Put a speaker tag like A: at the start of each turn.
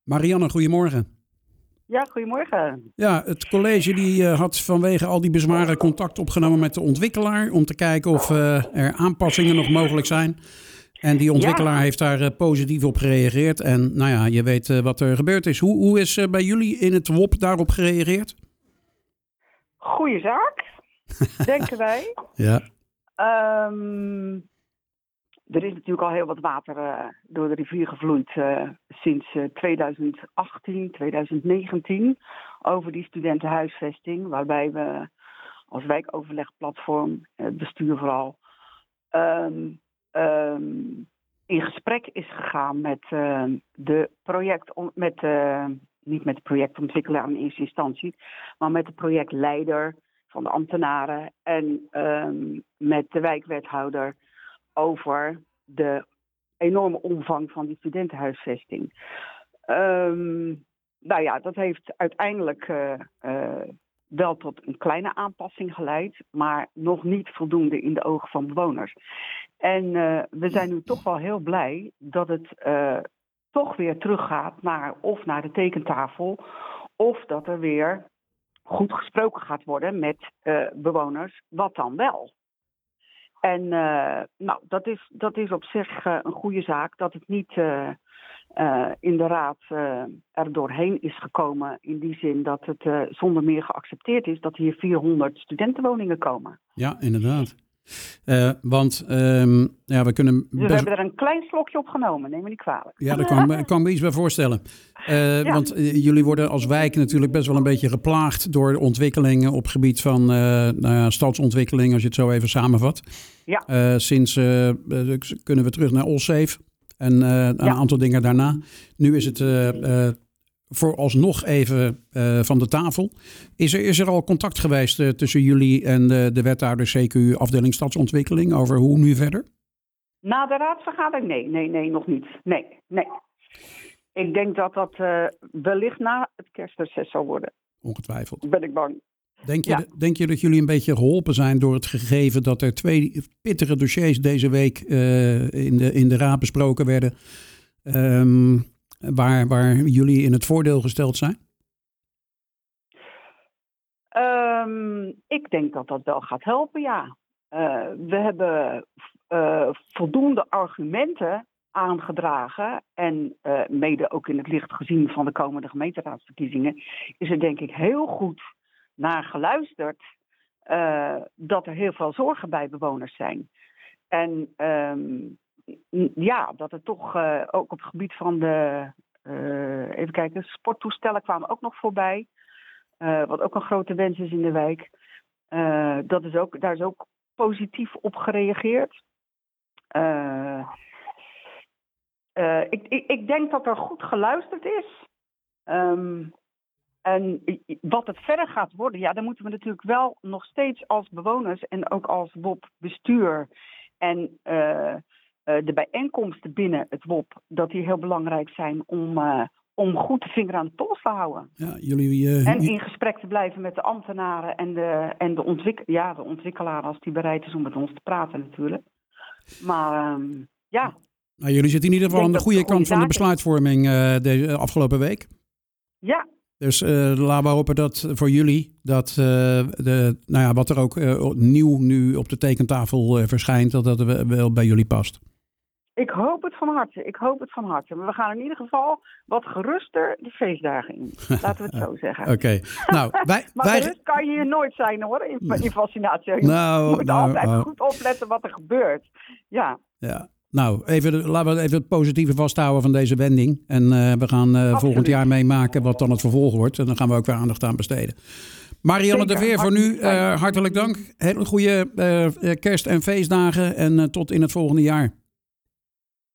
A: Marianne, goedemorgen.
B: Ja, goedemorgen.
A: Ja, het college die had vanwege al die bezwaren contact opgenomen met de ontwikkelaar om te kijken of er aanpassingen nog mogelijk zijn. En die ontwikkelaar heeft daar positief op gereageerd. En nou ja, je weet wat er gebeurd is. Hoe is bij jullie in het WOP daarop gereageerd?
B: Goeie zaak, denken wij.
A: Ja.
B: Er is natuurlijk al heel wat water door de rivier gevloeid sinds 2018, 2019 over die studentenhuisvesting. Waarbij we als wijkoverlegplatform, het bestuur vooral, in gesprek is gegaan met niet met de projectontwikkelaar in eerste instantie, maar met de projectleider van de ambtenaren en met de wijkwethouder over de enorme omvang van die studentenhuisvesting. Nou ja, dat heeft uiteindelijk wel tot een kleine aanpassing geleid, maar nog niet voldoende in de ogen van bewoners. En we zijn nu toch wel heel blij dat het toch weer teruggaat naar de tekentafel, of dat er weer goed gesproken gaat worden met bewoners, wat dan wel. En nou, dat is op zich een goede zaak, dat het niet in de raad er doorheen is gekomen, in die zin dat het zonder meer geaccepteerd is dat hier 400 studentenwoningen komen.
A: Ja, inderdaad. Want we kunnen...
B: Dus we hebben er een klein slokje op genomen, neem me niet kwalijk.
A: Ja, daar kan me iets bij voorstellen. Want jullie worden als wijk natuurlijk best wel een beetje geplaagd door de ontwikkelingen op het gebied van stadsontwikkeling, als je het zo even samenvat. Ja. Sinds kunnen we terug naar Allsafe en een aantal dingen daarna. Nu is het vooralsnog even van de tafel. Is er al contact geweest tussen jullie en de wethouder CQ afdeling stadsontwikkeling over hoe nu verder?
B: Na de raadsvergadering? Nee, nog niet. Nee. Ik denk dat dat wellicht na het kerstreces zal worden.
A: Ongetwijfeld.
B: Ben ik bang.
A: Denk je dat jullie een beetje geholpen zijn door het gegeven dat er 2 pittige dossiers deze week in de raad besproken werden, waar jullie in het voordeel gesteld zijn?
B: Ik denk dat dat wel gaat helpen, ja. We hebben voldoende argumenten aangedragen en mede ook in het licht gezien van de komende gemeenteraadsverkiezingen is er denk ik heel goed naar geluisterd dat er heel veel zorgen bij bewoners zijn. En dat het toch ook op het gebied van de sporttoestellen kwamen ook nog voorbij. Wat ook een grote wens is in de wijk. Daar is ook positief op gereageerd. Ik denk dat er goed geluisterd is. En wat het verder gaat worden, ja, dan moeten we natuurlijk wel nog steeds als bewoners en ook als WOP-bestuur en de bijeenkomsten binnen het WOP, dat die heel belangrijk zijn om goed de vinger aan de pols te houden. Ja, en in gesprek te blijven met de ambtenaren en de ontwikkelaar als die bereid is om met ons te praten natuurlijk. Maar ja.
A: Nou, jullie zitten in ieder geval aan de goede kant van de besluitvorming deze afgelopen week. Ja. Dus laten we hopen dat voor jullie wat er ook nieuw nu op de tekentafel verschijnt, dat wel bij jullie past. Ik hoop het van harte. Maar we gaan in ieder geval wat geruster de feestdagen in. Laten we het zo zeggen. Oké. Nou, maar gerust kan je hier nooit zijn hoor, in Fascinatie. Je moet altijd goed opletten wat er gebeurt. Ja. Nou, laten we even het positieve vasthouden van deze wending. En we gaan volgend jaar meemaken wat dan het vervolg wordt. En dan gaan we ook weer aandacht aan besteden. Marianne de Veer, voor nu hartelijk dank. Hele goede kerst- en feestdagen. En tot in het volgende jaar.